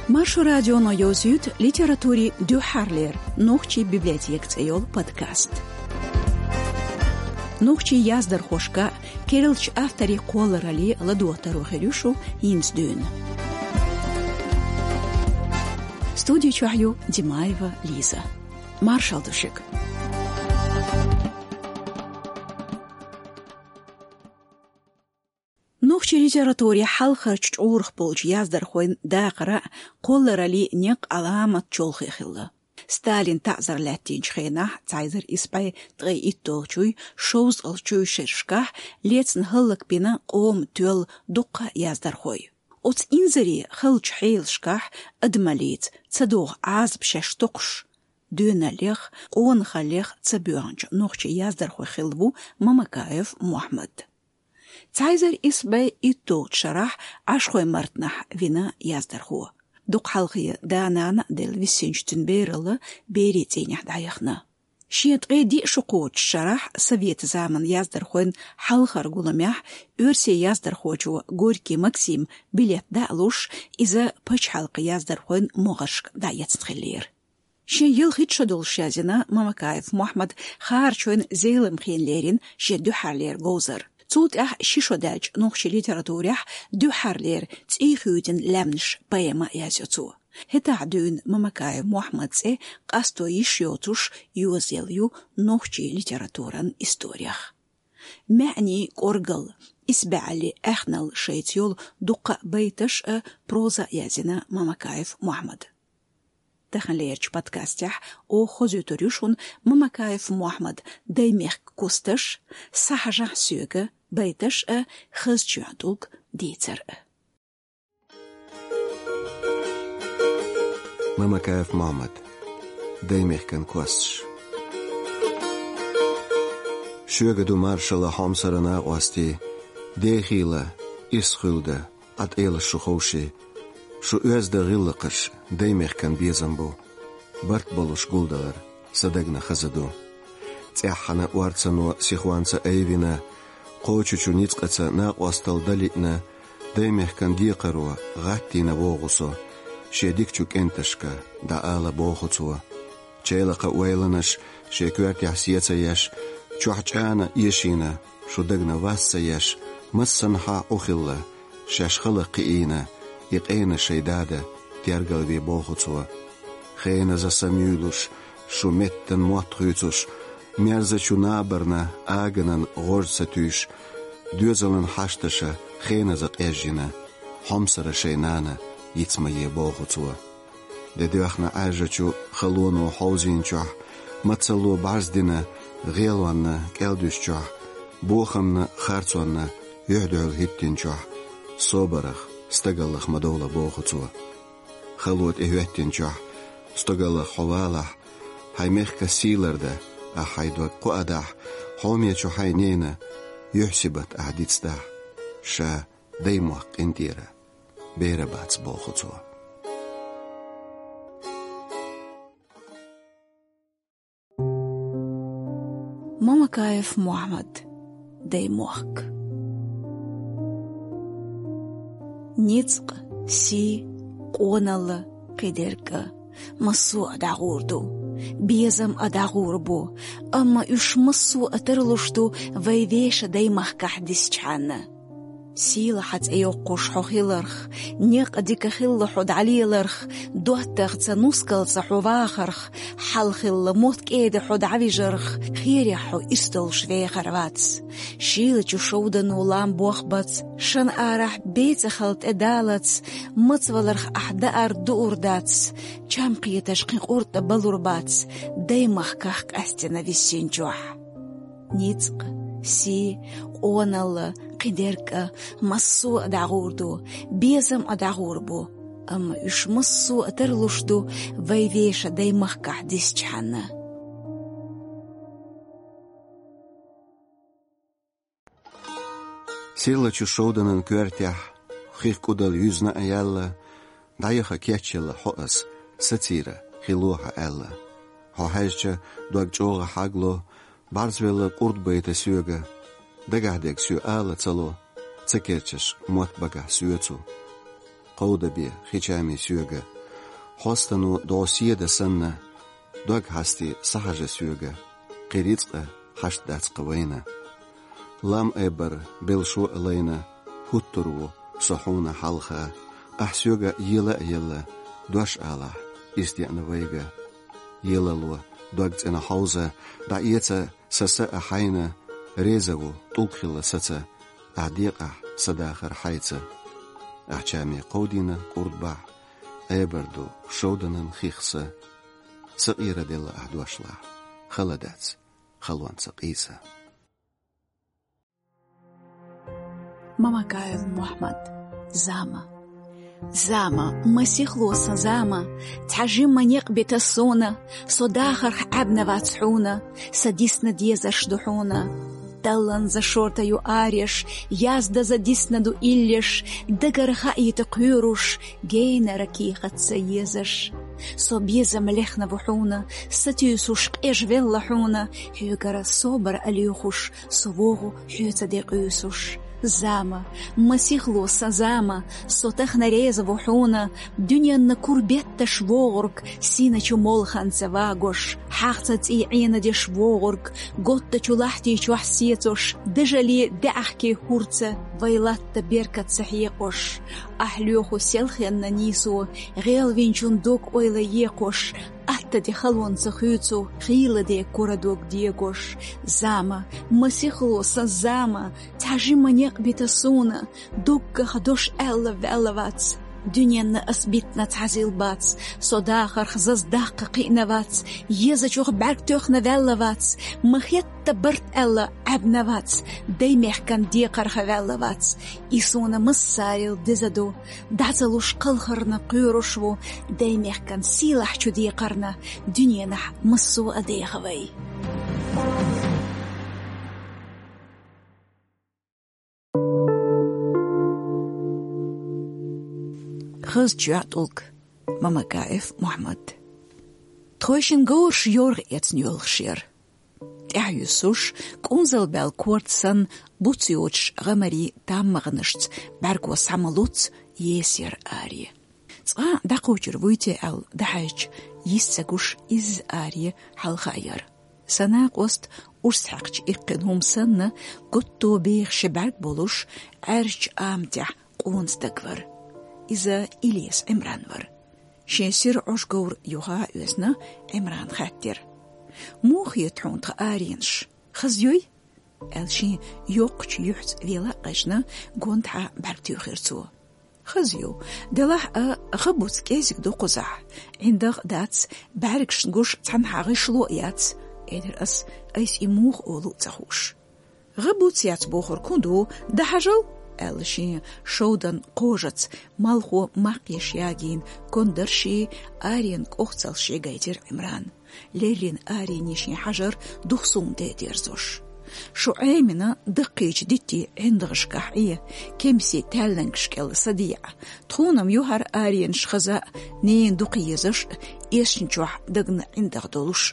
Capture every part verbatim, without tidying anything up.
Маршу радионо ёзют литератури дюхарлер, нухчи библиотек цейол подкаст. Нухчи яздар хошка, керилч автори колорали ладуатару херюшу инсдюн. Студию чухаю Димаева Лиза. Маршал душек. نوخشي ليتراتوري حلخر تشعورخ بولج يازدر خوين داقرا قولر لي نيق علامة تشولخي خلا ستالين تعذر لاتين شخيناح تعذر إسباي تغي إتوغشوي شوز الشوي شرشكاح ليتن هلق بنا قوم تول دقا يازدر خوي أوت إنزري خلج حيل شكاح أدماليت تصدوغ عازب شاشتوقش دونا ليخ قون خليخ تسبيوانج نوخشي يازدر خوي خلبو مامكايف محمد تعيزر إسباي إتوغ شرح عشخوي مرتنح فينا يازدر هو دوق حلقية دانانا دل ويسينجتن بيرلا بيري تينيح دايخنا شيت غيدي شقوت شرح سويت زامن يازدر خوين حلقر قولميح ارسي يازدر خوجو غوركي مكسيم بليت دالوش إذا بش حلق يازدر خوين مغشق دايت تخلير شي يلخيت شدول شازنا مامكايف محمد خارشوين زيلم خين ليرين شي دو حالير غوزر Цут ах шишодаж нохши литературях дю харлер цихуден лемнш поэма язюцу. Хета дюн мамакай Мухаммадсе касто ишьотуш юзелью нохши литературан историях. Мәни коргал избали эхнал шейтюл дука бейташ проза язина мамакаев Мухаммад. Таханлерч подкастях о хозюторюшун мамакаев Мухаммад даймех кусташ сахажа сюга بيتش ا خزجعدوك ديتر ا ماما كاف محمد دايميخ كان كوستش شوغدو مارشالا حمسرنا قوستي ديخيلا إسخلدا قد إيلا الشخوشي شو أزدا غلقش دايميخ كان بيزنبو برت بلوش قولدالر صدقنا خزدو تيحنا وارتسنو سيخوانسا أيوينا قوچو نيتقتا ناق واستل دلينا دايميخ كان ديقروا غاتينا بوغسو شيديكچوك انتشكا دا آلا بوغتوا چيلقا ويلنش شيكوارتي حسيتا يش چوحچانا يشينا شو دقنا واسا يش مسنحا أخلا شاش خلق إينا يقينا شيدادا تيرقل بي بوغتوا خينا زا سميولوش شو متن مواتغيتوش Мерзачу наберна, агнан горцатюш, дюзалан хашташа, хена зак эжжина, хомсара шейнана, йцмае богуцуа. Дедюахна ажачу халуну хаузинчуах, мацалу барздина, гелуанна, келдюшчуах, бохамна, харцуанна, юхдуал хиттинчуах, собарах, стагаллах мадола богуцуа. Халуат эхветтинчуах, стагаллах ховалах, хаймехка силарда, أحيدوك قؤدح حومية شحينينا يحسبت أعديتستح شا ديموك انتيرا بيرا باتس بوخطوا مامكايف محمد ديموك نيتق سي قونال قدرك مسوع دعوردو بيزم أدعوربو أما يشمسو أترلشتو ويويش دايمخ كحديس جانا سيلا حت أيوقوش حوخيلرخ نيق أديك خيل حد عليلرخ دوتغ تنوسكال صحواخرخ حلخيل موت كيد حد عويجرخ خيريحو إستل شوي خرواتس شيلا جوشودنو لام بوخباتس شن آرح بيت خلط إدالتس متولرخ أحدار دورداتس جام قيتش قيقورت بلورباتس دايمخ كحك أستنا ويسينجوح نيتق سي قونال قدرك مسو أدعوردو بيزم أدعوربو أما إش مسو أترلشدو ويويش دايمخ كحديس جحنا سيلا تشودن كوارتيح خيخ كودل يوزنا أيالا دايخا كياتشيلا حقس ستيرا خلوها ألا هو هاججا دوك جوغا حاقلو بارزويلا قرد بيتا سيوغا دقعدك سيو آلا تلو تكيرتش موت بقع سيوتو قودة بي خيشامي سيوغا حستنو دوسيه دسنة دوغ هستي صحجة سيوغة قريتقة حشت داتس قوينة لام إبر بلشو إلينا هترو صحونا حلخة أحسيوغة يلا يلا دوش آلا استيقنا ويغة يلا لو دوغت إنا حوزة دعيتا سساء حينا ريزاو طولخيلا ستا أعديقة صداخر حيتا أحجامي قودينا قردبع إبردو شودنا خيخسة صغيرة دل أحدوشلا خلدات خلوان سقيسة ماما كايف محمد زاما زاما مسيح لوسا زاما تحجم منيق بتسونا صداخر عبنا واتحونا سديسنا ديزا شدحونا دلن за шортаю ариш, язда за диснаду иллиш, дагaraха и тaqyurush, гейна ракихатса езаш. Собьеза млехна вухуна, сатюсуш эш веллахуна, хюгара собар алюхуш, совогу хюца декюсуш. Зама, масихлоса зама, сотах нареза вухуна, дюнян на курбетта швогург, синачу молханца вагош, хахцац и ина де швогург, готта чулахти чухсецуш, дежали дахки хурца, вайлатта беркат сахьекош, ахлюху селхенна нису, гел винчундок ойла екош, أحتى دي خلون سخيوتو خيلة دي كوردوك ديغوش زاما مسيخلوسا زاما تحجي منيق بتسونا دوك خدوش ألا فألواتس دنيا أسبيتنا تعزيل باتس صداخر خزاز داق قينا باتس يزجوخ بعرك توخنا فألواتس مخيت تبرت ألا عبنا باتس دي ميحكان ديقر خفألا باتس إسونا مسايل ديزادو دعزلوش قلخرنا قيروشو دي ميحكان سيلح چو ديقرنا دنيا نح مسو أديخوي خز جاتولك ماما كايف محمد تخوشن غورش يورغ يتنيول خشير تعيسوش كونزل بالكورتسن بوتيوش غمري تامغنشت برغوس عملوت يسير آري تغا داقوجر ويتي ال دحاج يساقوش إز آري حالخاير سناق وست أرسحقش إقنهم سنة قطو بيخ شبرق بولوش عرج آمتح قونس دقور إذا إليس عمران ور شيسير عشقور يوها يوزنا عمران خاتر موخ يتحون تغارينش خزيوي الشي يوقش يحت فيلا قشنا قونتها برتيو خيرتو خزيو دلح غبوت كيزك دو قزح عندك داتس باركش نقوش تنحاغي شلوئيات إدر أس أيس إموخ أولو تخوش غبوت يات بوخر كندو دحجل الشي شودن قوجت مالخو ماقيش ياجين كندرشي آرين كوختل شي غيتر عمران ليلين آرين يشي حجر دخصوم ديديرزوش شو عيمنا دقيج ديتي عندغش كحية كمسي تالنكش كال صديع تخونم يوهر آرين شخزاء نين دقيزش إيشنجوح دقن عندغ دولوش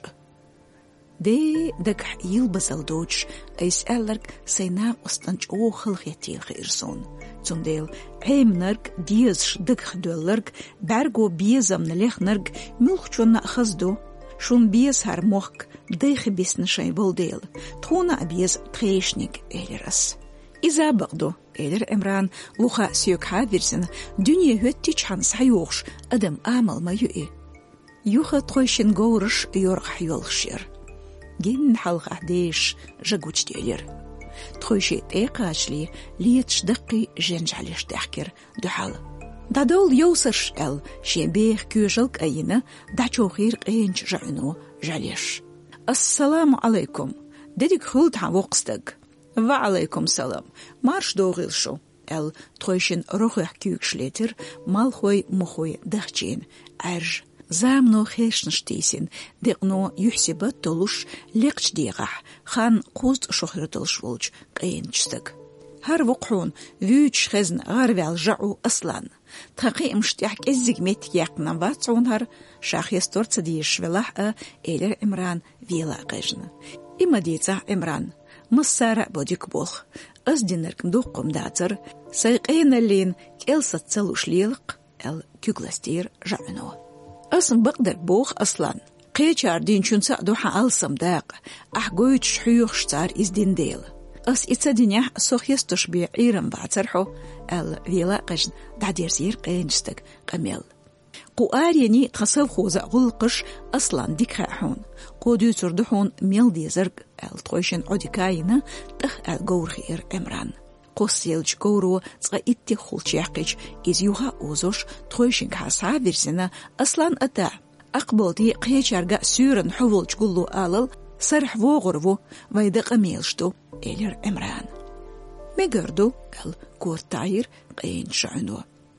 دي دقح يلبسل دوج ايس ألرك سيناق استنج او خلق يتيل خيرسون تنديل عيم نرق ديزش دقح دولرق برقو بيزم نليخ نرق ملخشون نأخذدو شون بيز هر موخك ديخ بيسن شاي بولديل تخونا بيز تخيشنك إيلرس إذا بقدو إيلر إمران لوخا سيوك حافرسن دنيا هتيج حنس حيوخش أدم آمل ما يؤي يوخا تخيشن غورش يورخ يولخشير جن حلقة ديش جاقوش ديالير تخوشي تيقاشلي ليتش دقي جنج عليش تحكر دحال دادول يوسرش ال شيبيخ كيوجلك أينا دعشو خير قينج جعنو جاليش السلام عليكم ديدك خلط عن وقستك وعليكم سلام مارش دوغيلشو ال تخوشين روخيح كيوكشليتر مالخوي مخوي دخجين عرج زامنو خيش نشتيسين دقنو يحسبت تلوش لقش ديغح خان قوست شخير تلش ولج قين جستك هر وقحون ويوش خزن غارفال جعو أصلا تحقي مشتيحك إزيق ميت يقنا واتعون هر شاخ يستور تديش ولحقا إلر إمران ويلا قجن إما ديتا إمران مصارع بوديك بوخ أزدينرك مدوقم داتر سيقين اللين كيلسة تلوش ليلق ال كيغلستير جعنو أصم بقدر بوخ أصلا قيچار دين چون سعدوحا ألسم داق أحقويت شحيوخ شتار إز دين ديل أس إتسا دينيح سوخيس تشبيع إيرم بعترحو ال فيلا قجد دعدير زير قينجستك قميل قوار يعني تخصف خوزا غلقش أصلا ديك حون قوديو تردحون ميل دي زرق ال تخوشن عدكاينا تخ ال غور خير امران قوسيلج غورو تغا إتي خولش يحقج إز يوها أوزوش تخوشن كاسا فيرسنا أصلا أتا أقبلتي قيچارغا سورن حولج قلو آلل سرح وغرفو ويدا قميلشتو إلير امران ميقردو ال غور تاير قين شعنو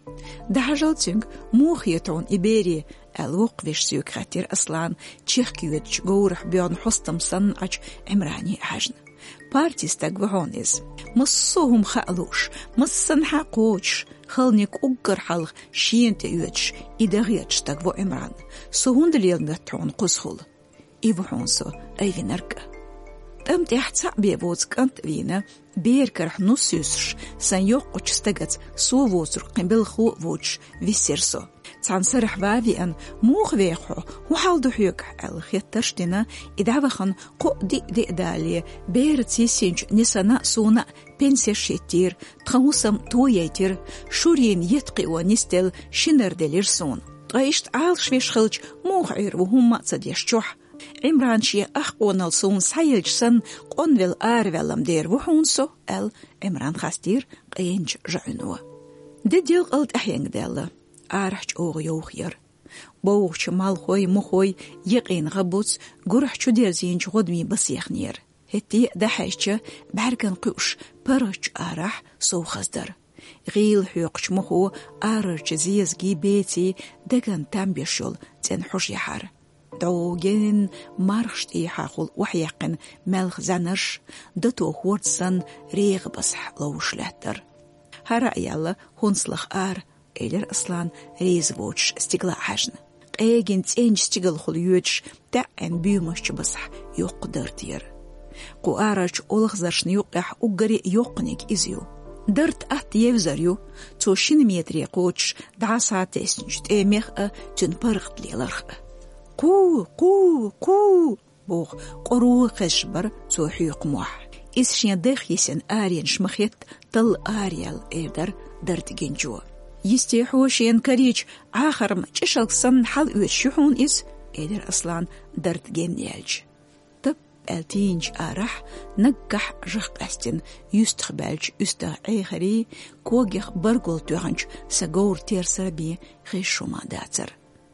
دحجلتنگ موخيتون إبيري الوقفش سيوك خاتير أصلان تشيخ كيوتش غورح بيان حستم صنعج عمراني حجن بارتي استقبحونيز مصوهم خالوش مصن حقوش خلنيك أقر حلق شين تيوتش إداغيتش تقبو عمران سوهون دليل نتعون قصخل إيوحونسو أيفي نركا تم تحت سعبي بوز كانت فينا بيركرح نصيوسش سن يوقوش استقت سو ووزر قنبل خو ووش ويسيرسو تان سرح وافي أن موخ ويخو وحالدو حيوك الخيطرشتنا إدعوخن قو دي دي دالي بيرتي سينج نسانا سونا بنسير شيتير تخوصم تويتير شورين يتقي ونستل شنر دليرسون غايشت عال شويش خلج موخ عير وهم تصديشجوح عمران شي أخقون الصون سايلج سن قنويل آرويلم دير وحونسو ال عمران خاستير قينج جعنوا دي ديل قلت أحيان ديلا آرحج أوغ يوخير بوغش مال خوي مخوي يقين غبوت قرحجو دير زينج غدمي بسيخنير هتي دحيشة باركن قوش برج آرح سو خزدر غيل حيوقش مخو آرج زيزجي بيتي دقن تنبيشول تن حش يحر دوغين مارخشت إيحاقل وحيقن ملخ زنرش دتو خوردسن ريغ بصح لوش لاتر هرأي الله هونسلخ آر إلر أصلان ريز ووش استقلاع حجن قيجن تينج استقل خل يوتش تاعن بيومش بصح يقدر تير قو آرج أولخ زرشن يقح أقري يقنك إزيو درت أت يوزريو توشين ميتري قوتش دعسا تيسنج تيميخ تنبرغت ليلرخ قو قو قو بوغ قرو خشبر توحيق موح إسشين دخ يسن آرين شمخيت تل آريال إيدر درت جنجو يستيحوشين كريج آخر ما تشالك سن حل ويتشوحون إز إيدر أصلان درت جنيالج تب التينج آرح نقح جخ أستن يستخبالج يستا عيخري كوغيخ برغول تورنج ساقور تيرسر بي خيشو ما داتر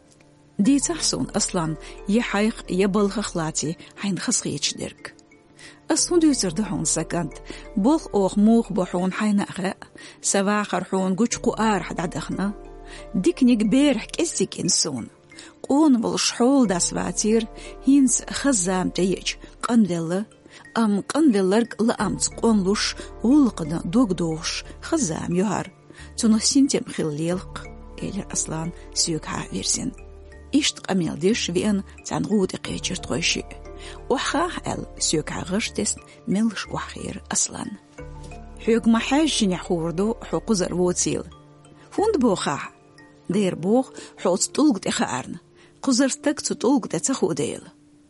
دي تحسون أصلا يحيق يبلغ خلاتي حين خسخيتش درك أصلا دوزر دحون سكنت بوخ أوخ موخ بحون حين أخاء سواخر حون قوشقو آرح دعدخنا ديكنيك بيرح كسيك إنسون قون بالشحول داسواتير هينس خزام تيج قنويل أم قنويلرق لأمت قونلوش ولقنا دوغ دوش خزام يهار تنسين تم خليلق إلي أصلا سيوكها فيرسين إشت قميل ديش وين تنغود قيتشر تغيشي وحاه ال سيوك عغشتس ملش وحير أصلا حيوك ما حاجين يحوردو حوق زروتيل فوند بوخاه دير بوخ حوت طلق تخارن قزرستك تطلق تتخو ديل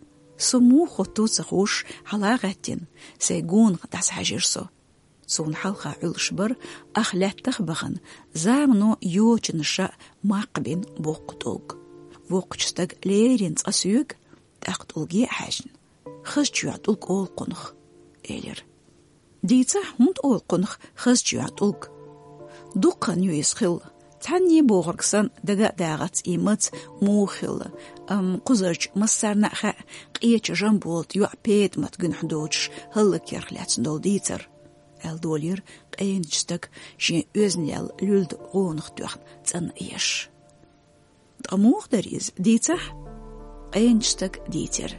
سمو خطو تخوش حلاغتين سيقون داس حاجرسو سون حلقة علشبر أخلات تخبخن زامنو يوچنشا ماقبين بوق طلق وقتستك ليرين تأسيوك تأقتلقي حاجن خش يعطلق أول قنخ إيلر ديتا هند أول قنخ خش يعطلق دوقن يسخل تاني بوغرقسن دقا داغت إيمت موخل أم قزرج مصر نأخا قيتش جنبولت يوع بيت متقن حدوش هلك يرخلات دول ديتر الدولير قين جستك شين أزنيال لولد غونخ دوخن تن إيش أموخ دريز ديتح قينشتك ديتر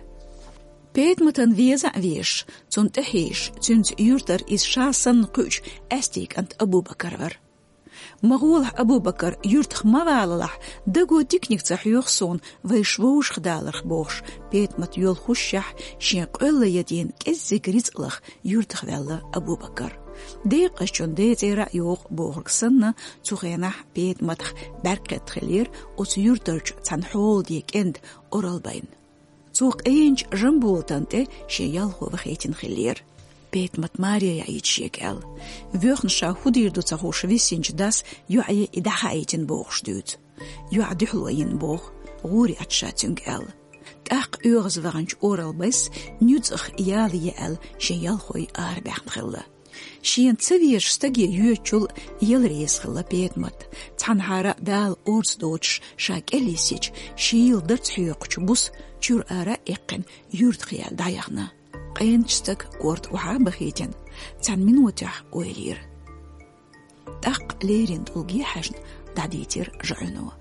بيت متن فيزا فيش تنتحيش تنت يورتر إز شاسن قوش أستيك أنت أبو بكر ور مغولح أبو بكر يورتخ مواللح دقو ديكنيك تحيوخ سون ويشووش خدالرخ بوش بيت مت يول خوشح شين قول يدين كزيك رزقلخ يورتخ ولا أبو بكر ديق اشون ديزيرا يوق بوغرق سنة تغينح بيت مدخ بركت خلير وتيورترج تنحول ديك اند أورال بين توق اينج جنبول تنتي شيالخو بخيتين خلير بيت متماريا يعيد شيكال ويخن شاهودير دو تغوش ويسينج داس يعي إدحايتين بوغش دوت يعدي حلوين بوغ غوري أتشاتينج ال تاق اورز وغنج أورال بس نيوتخ إيالي ال شيالخوي آرباخن خلا شين تسويش ستاقي يوچول يلريس خلا بيت مت تنحارا دال أورز دوتش شاك إليسيج شيل درت حيوقش بوس چور آرا إقن يورد خيال دايغنا قين تشتك قورت وحا بخيتين تان من وتح ويلير تاق ليرين تلقي حجن دعديتير جعلنو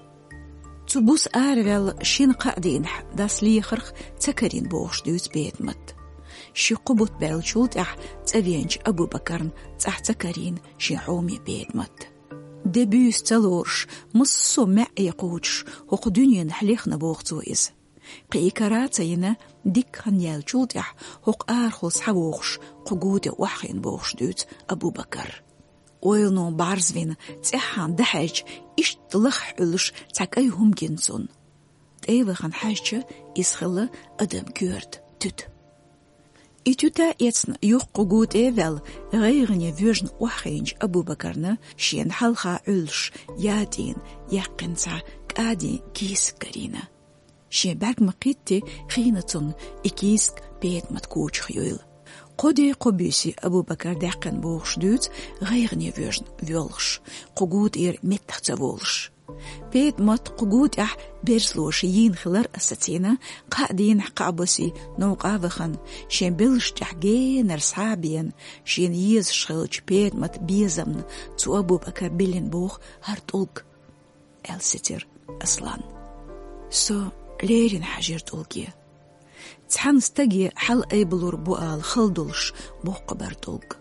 تبوس آرغل شين قاعدين داس لي خرخ تكرين بوغش دوت بيت مت شي قبوت بالشولت اح تأفينج أبو بكرن تح تكرين شي حومي بيت مت دبيوس تلورش مصو معي قوتش وق دنيا نحليخنا بوغتو إز قيكراتينا ديك خنيال شولتح هق آرخلص حوغش ققود وحين بوغش دوت أبو بكر ويلنو بارزوين تحان دحاج إش تلخ علش تاكايهم جنسون تايوخان حاجة إسخلا أدم كورت توت إتوتا يتسن يوق ققود إيوال غيرني فيجن وحينج أبو بكرنا شين حلخا علش يادين يقنسا كادي كيس كارينا شين باك مقيتي خينتون إكيسك بيت متكوش خيول قدي قبيسي أبو بكر داقن بوغش دوت غيرني فيجن فيولش ققود إير متخت وولش بيت مت ققود أح بيرسلوش ين خلر أستينا قاعدين قابسي نوقافخن شين بلش تحجين رسحابين شين يز شغلش بيت مت بيزمن تو أبو بكر بلين بوغ هرتولك الستر أصلا سو ليرين حجر تولكي تحن استجي حل أيبلور بوال خلدلش بوق قبرتولك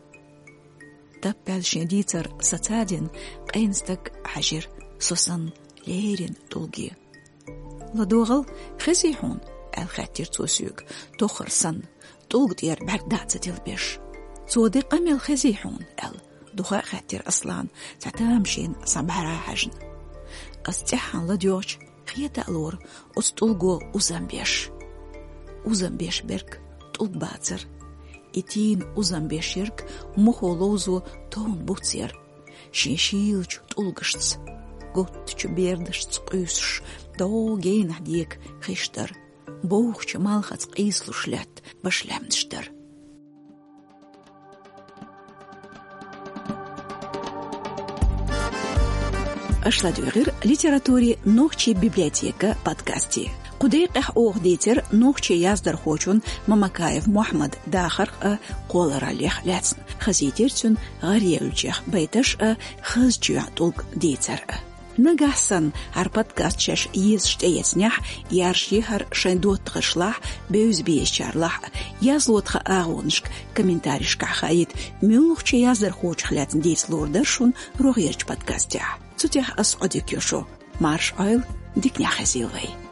تبال شديتر ستادين قينستك حجر سوسن ليرين تولكي لدوغل خزيحون الخاتير توسيوك توخر سن تولك دير بعد دعتة البيش تودي قمي الخزيحون ال دوخا خاتير أصلا تعتامشين صبحرا حجن أستحان لديوش خيتا ألور أستولغو أزنبيش أزنبيش برك تولغ باتر إتين أزنبيش يرك مخولوزو تون بوتسير شيشيلج تولغشتس قوتش بيردشتس قيسش دو جين هديك خيشتر بوخش مالخت قيسلو شلات بشلامدشتر أشلا دوغير ليتراتوري نوخشي بيبليотека подкасти. قديقح أوغ ديتر نوخشي يازدر خوشون ممكايف محمد داخر قولر عليخ لاتسن خزيتيرتون غريالوچيخ بيتش خزجوع طلق ديتر. نجحسن هر подкаст شش يز شتيتنيح يارشيهر شندوت خشلاح بيوز بيشارلاح يازلوت خاغونشك كومنتاريشك خايت ميوخشي يازدر خوش خلاتن ديت لوردرشون روغيرش подкастيح. تتيح أسعدك يوشو مارش أيل ديك نحزيلوي